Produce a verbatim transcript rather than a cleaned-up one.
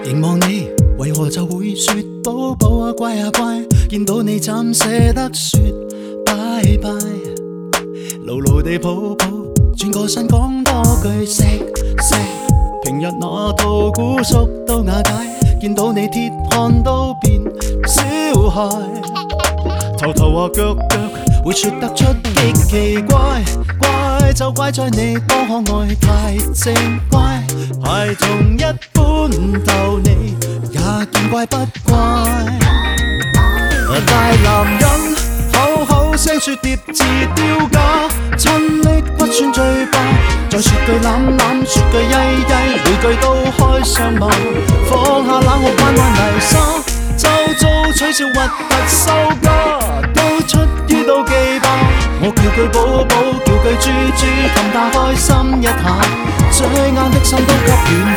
凝望你，為何就會說寶寶啊乖啊乖？見到你怎捨得說拜拜？牢牢地抱抱，轉個身講多句食食。平日那套古叔都瓦解，見到你鐵漢都變小孩。頭頭和腳腳會說得出極奇怪，怪就怪在你多可愛太正乖，孩童一般逗你也見怪不怪。大男人口口聲說疊字丟架，親昵不算最霸，再說句攬攬，說句曳曳，每句都開上網，放下冷酷彎彎泥沙，周遭取笑核突羞家，都出於妒忌吧。我叫句寶寶，叫句豬豬，氹他開心一下，最硬的心都給軟